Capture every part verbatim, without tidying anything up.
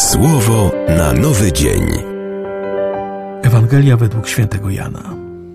Słowo na nowy dzień. Ewangelia według świętego Jana.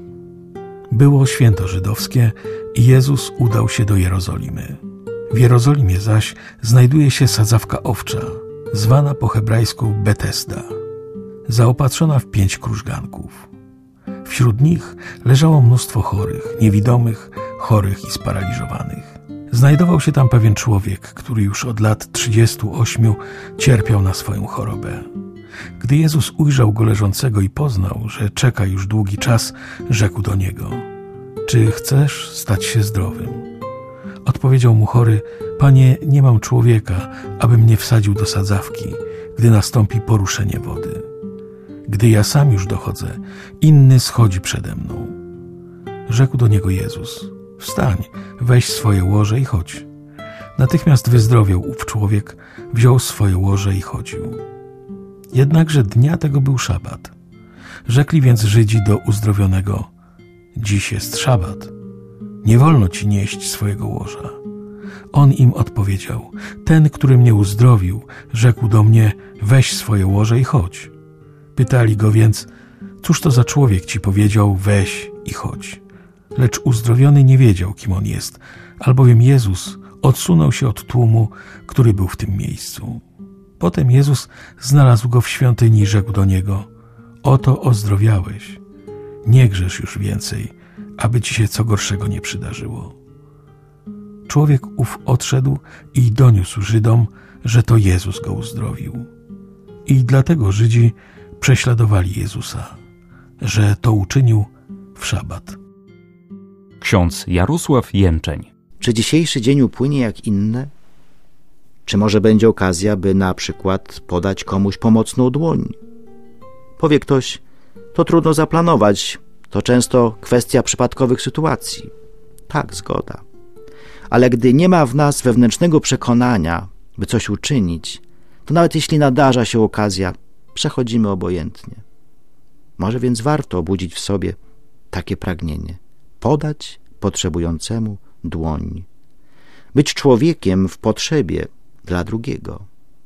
Było święto żydowskie i Jezus udał się do Jerozolimy. W Jerozolimie zaś znajduje się sadzawka owcza, zwana po hebrajsku Betesda, zaopatrzona w pięć krużganków. Wśród nich leżało mnóstwo chorych, niewidomych, chorych i sparaliżowanych. Znajdował się tam pewien człowiek, który już od lat trzydziestu ośmiu cierpiał na swoją chorobę. Gdy Jezus ujrzał go leżącego i poznał, że czeka już długi czas, rzekł do niego: czy chcesz stać się zdrowym? Odpowiedział mu chory: Panie, nie mam człowieka, aby mnie wsadził do sadzawki, gdy nastąpi poruszenie wody. Gdy ja sam już dochodzę, inny schodzi przede mną. Rzekł do niego Jezus: wstań, weź swoje łoże i chodź. Natychmiast wyzdrowiał ów człowiek, wziął swoje łoże i chodził. Jednakże dnia tego był szabat. Rzekli więc Żydzi do uzdrowionego: dziś jest szabat, nie wolno ci nieść swojego łoża. On im odpowiedział: ten, który mnie uzdrowił, rzekł do mnie: weź swoje łoże i chodź. Pytali go więc: cóż to za człowiek ci powiedział: weź i chodź? Lecz uzdrowiony nie wiedział, kim on jest, albowiem Jezus odsunął się od tłumu, który był w tym miejscu. Potem Jezus znalazł go w świątyni i rzekł do niego: oto ozdrowiałeś, nie grzesz już więcej, aby ci się co gorszego nie przydarzyło. Człowiek ów odszedł i doniósł Żydom, że to Jezus go uzdrowił. I dlatego Żydzi prześladowali Jezusa, że to uczynił w szabat. Ksiądz Jarosław Jęczeń. Czy dzisiejszy dzień upłynie jak inne? Czy może będzie okazja, by na przykład podać komuś pomocną dłoń? Powie ktoś: to trudno zaplanować, to często kwestia przypadkowych sytuacji. Tak, zgoda. Ale gdy nie ma w nas wewnętrznego przekonania, by coś uczynić, to nawet jeśli nadarza się okazja, przechodzimy obojętnie. Może więc warto obudzić w sobie takie pragnienie: podać potrzebującemu dłoń, być człowiekiem w potrzebie dla drugiego.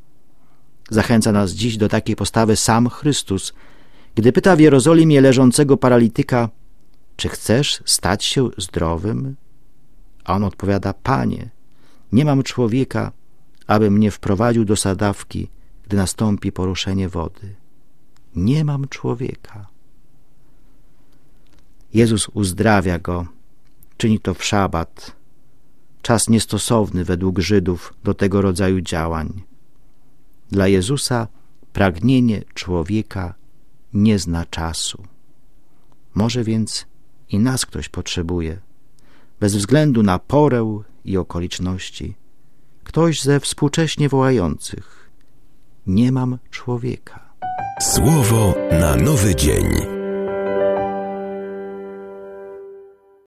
Zachęca nas dziś do takiej postawy sam Chrystus, gdy pyta w Jerozolimie leżącego paralityka: czy chcesz stać się zdrowym? A on odpowiada: Panie, nie mam człowieka, aby mnie wprowadził do sadzawki, gdy nastąpi poruszenie wody. Nie mam człowieka. Jezus uzdrawia go, czyni to w szabat, czas niestosowny według Żydów do tego rodzaju działań. Dla Jezusa pragnienie człowieka nie zna czasu. Może więc i nas ktoś potrzebuje, bez względu na porę i okoliczności. Ktoś ze współcześnie wołających: nie mam człowieka. Słowo na nowy dzień.